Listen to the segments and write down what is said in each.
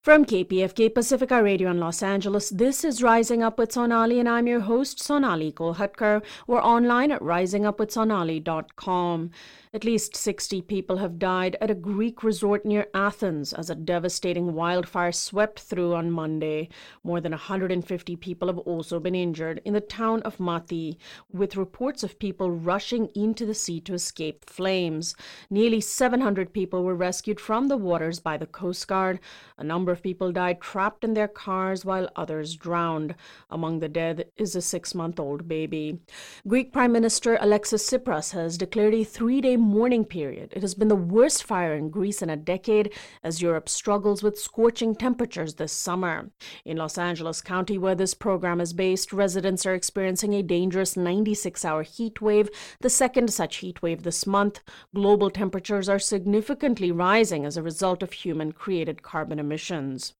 From KPFK Pacifica Radio in Los Angeles, this is Rising Up with Sonali, and I'm your host, Sonali Kolhatkar. We're online at risingupwithsonali.com. At least 60 people have died at a Greek resort near Athens as a devastating wildfire swept through on Monday. More than 150 people have also been injured in the town of Mati, with reports of people rushing into the sea to escape flames. Nearly 700 people were rescued from the waters by the Coast Guard. A number of people died trapped in their cars while others drowned. Among the dead is a 6-month-old baby. Greek Prime Minister Alexis Tsipras has declared a 3-day mourning period. It has been the worst fire in Greece in a decade as Europe struggles with scorching temperatures this summer. In Los Angeles County, where this program is based, residents are experiencing a dangerous 96-hour heat wave, the second such heat wave this month. Global temperatures are significantly rising as a result of human-created carbon emissions.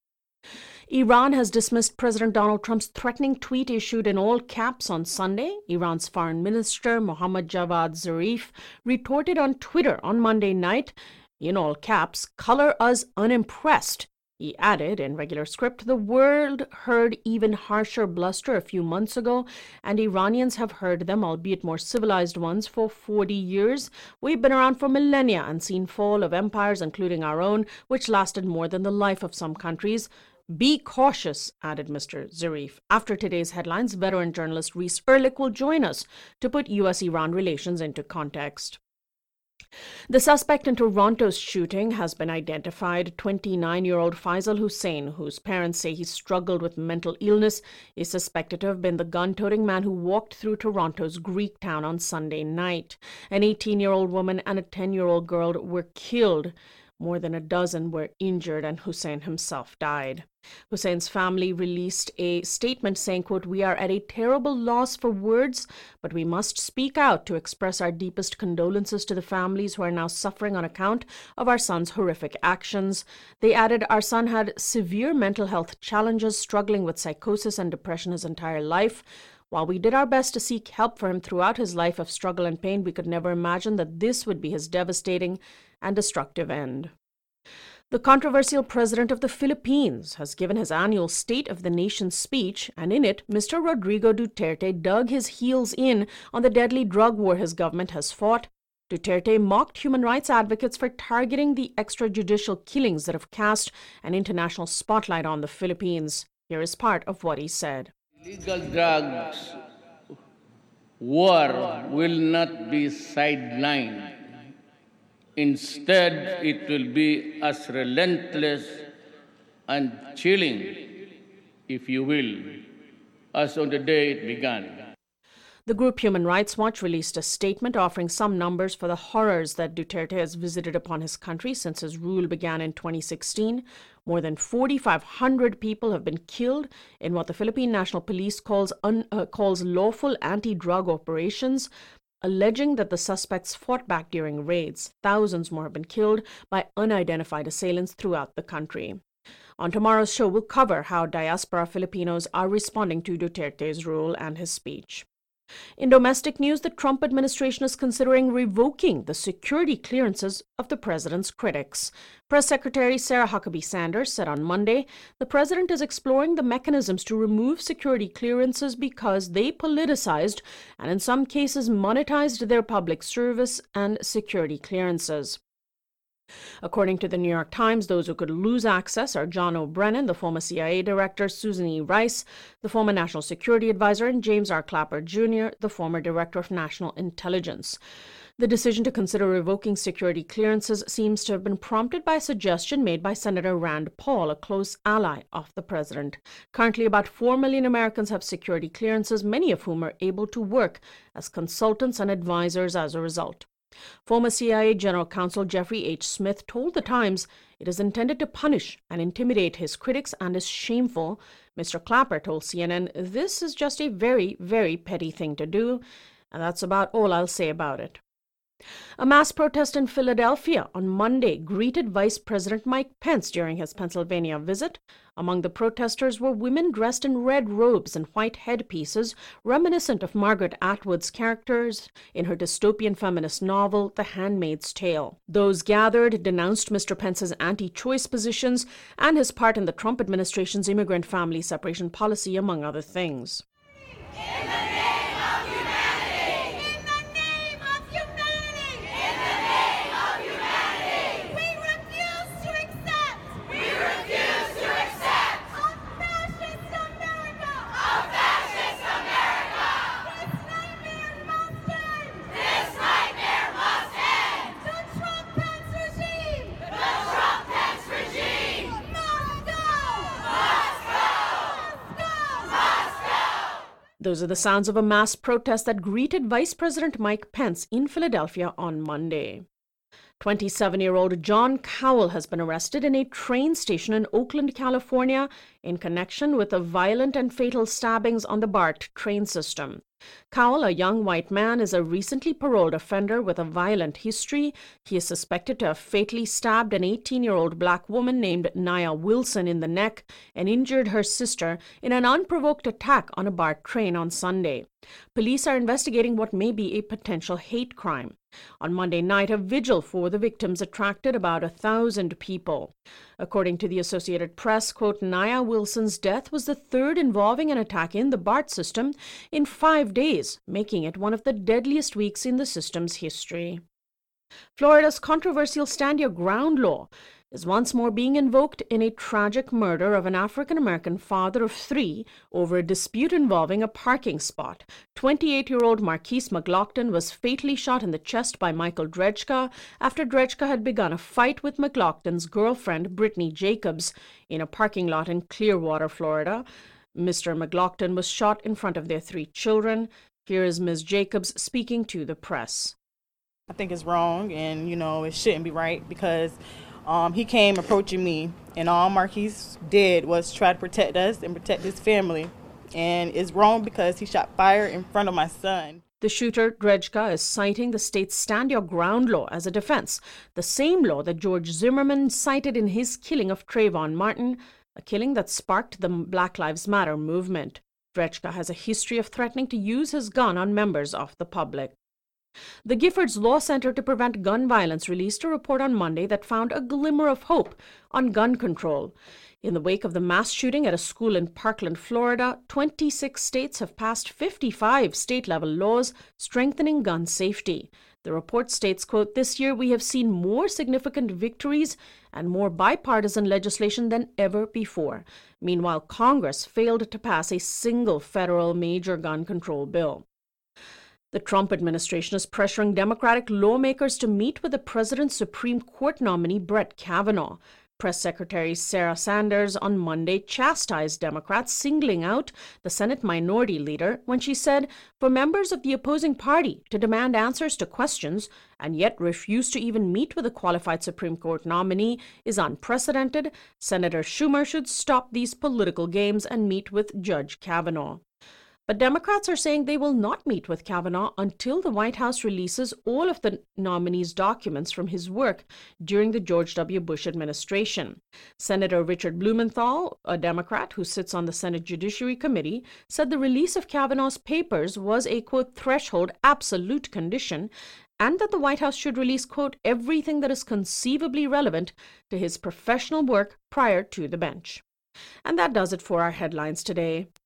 Iran has dismissed President Donald Trump's threatening tweet issued in all caps on Sunday. Iran's Foreign Minister Mohammad Javad Zarif retorted on Twitter on Monday night, in all caps, "Color us unimpressed." He added, in regular script, "The world heard even harsher bluster a few months ago, and Iranians have heard them, albeit more civilized ones, for 40 years. We've been around for millennia and seen fall of empires, including our own, which lasted more than the life of some countries. Be cautious," added Mr. Zarif. After today's headlines, veteran journalist Reese Erlich will join us to put U.S.-Iran relations into context. The suspect in Toronto's shooting has been identified. 29-year-old Faisal Hussein, whose parents say he struggled with mental illness, is suspected to have been the gun-toting man who walked through Toronto's Greek town on Sunday night. An 18-year-old woman and a 10-year-old girl were killed. More than a dozen were injured, and Hussein himself died. Hussein's family released a statement saying, quote, "We are at a terrible loss for words, but we must speak out to express our deepest condolences to the families who are now suffering on account of our son's horrific actions." They added, "Our son had severe mental health challenges, struggling with psychosis and depression his entire life. While we did our best to seek help for him throughout his life of struggle and pain, we could never imagine that this would be his devastating and destructive end." The controversial president of the Philippines has given his annual State of the Nation speech, and in it, Mr. Rodrigo Duterte dug his heels in on the deadly drug war his government has fought. Duterte mocked human rights advocates for targeting the extrajudicial killings that have cast an international spotlight on the Philippines. Here is part of what he said. Illegal drugs war will not be sidelined. Instead, it will be as relentless and chilling, if you will, as on the day it began. The group Human Rights Watch released a statement offering some numbers for the horrors that Duterte has visited upon his country since his rule began in 2016. More than 4,500 people have been killed in what the Philippine National Police calls lawful anti-drug operations, alleging that the suspects fought back during raids. Thousands more have been killed by unidentified assailants throughout the country. On tomorrow's show, we'll cover how diaspora Filipinos are responding to Duterte's rule and his speech. In domestic news, the Trump administration is considering revoking the security clearances of the president's critics. Press Secretary Sarah Huckabee Sanders said on Monday the president is exploring the mechanisms to remove security clearances because they politicized and in some cases monetized their public service and security clearances. According to the New York Times, those who could lose access are John O'Brennan, the former CIA director, Susan E. Rice, the former National Security Advisor, and James R. Clapper, Jr., the former Director of National Intelligence. The decision to consider revoking security clearances seems to have been prompted by a suggestion made by Senator Rand Paul, a close ally of the president. Currently, about 4 million Americans have security clearances, many of whom are able to work as consultants and advisors as a result. Former CIA General Counsel Jeffrey H. Smith told The Times it is intended to punish and intimidate his critics and is shameful. Mr. Clapper told CNN, "This is just a very, very petty thing to do," and that's about all I'll say about it. A mass protest in Philadelphia on Monday greeted Vice President Mike Pence during his Pennsylvania visit. Among the protesters were women dressed in red robes and white headpieces, reminiscent of Margaret Atwood's characters in her dystopian feminist novel, The Handmaid's Tale. Those gathered denounced Mr. Pence's anti-choice positions and his part in the Trump administration's immigrant family separation policy, among other things. Those are the sounds of a mass protest that greeted Vice President Mike Pence in Philadelphia on Monday. 27-year-old John Cowell has been arrested in a train station in Oakland, California, in connection with the violent and fatal stabbings on the BART train system. Cowell, a young white man, is a recently paroled offender with a violent history. He is suspected to have fatally stabbed an 18-year-old black woman named Nia Wilson in the neck and injured her sister in an unprovoked attack on a BART train on Sunday. Police are investigating what may be a potential hate crime. On Monday night, a vigil for the victims attracted about 1,000 people. According to the Associated Press, quote, Nia Wilson's death was the third involving an attack in the BART system in 5 days, making it one of the deadliest weeks in the system's history. Florida's controversial Stand Your Ground law is once more being invoked in a tragic murder of an African-American father of 3 over a dispute involving a parking spot. 28-year-old Marquise McLaughlin was fatally shot in the chest by Michael Drejka after Drejka had begun a fight with McLaughlin's girlfriend, Brittany Jacobs, in a parking lot in Clearwater, Florida. Mr. McLaughlin was shot in front of their 3 children. Here is Ms. Jacobs speaking to the press. I think it's wrong, and, it shouldn't be right because he came approaching me, and all Marquise did was try to protect us and protect his family. And it's wrong because he shot fire in front of my son. The shooter, Drejka, is citing the state's Stand Your Ground law as a defense, the same law that George Zimmerman cited in his killing of Trayvon Martin, a killing that sparked the Black Lives Matter movement. Drejka has a history of threatening to use his gun on members of the public. The Giffords Law Center to Prevent Gun Violence released a report on Monday that found a glimmer of hope on gun control. In the wake of the mass shooting at a school in Parkland, Florida, 26 states have passed 55 state-level laws strengthening gun safety. The report states, quote, this year we have seen more significant victories and more bipartisan legislation than ever before. Meanwhile, Congress failed to pass a single federal major gun control bill. The Trump administration is pressuring Democratic lawmakers to meet with the president's Supreme Court nominee, Brett Kavanaugh. Press Secretary Sarah Sanders on Monday chastised Democrats, singling out the Senate Minority Leader when she said for members of the opposing party to demand answers to questions and yet refuse to even meet with a qualified Supreme Court nominee is unprecedented. Senator Schumer should stop these political games and meet with Judge Kavanaugh. But Democrats are saying they will not meet with Kavanaugh until the White House releases all of the nominee's documents from his work during the George W. Bush administration. Senator Richard Blumenthal, a Democrat who sits on the Senate Judiciary Committee, said the release of Kavanaugh's papers was a, quote, threshold absolute condition, and that the White House should release, quote, everything that is conceivably relevant to his professional work prior to the bench. And that does it for our headlines today.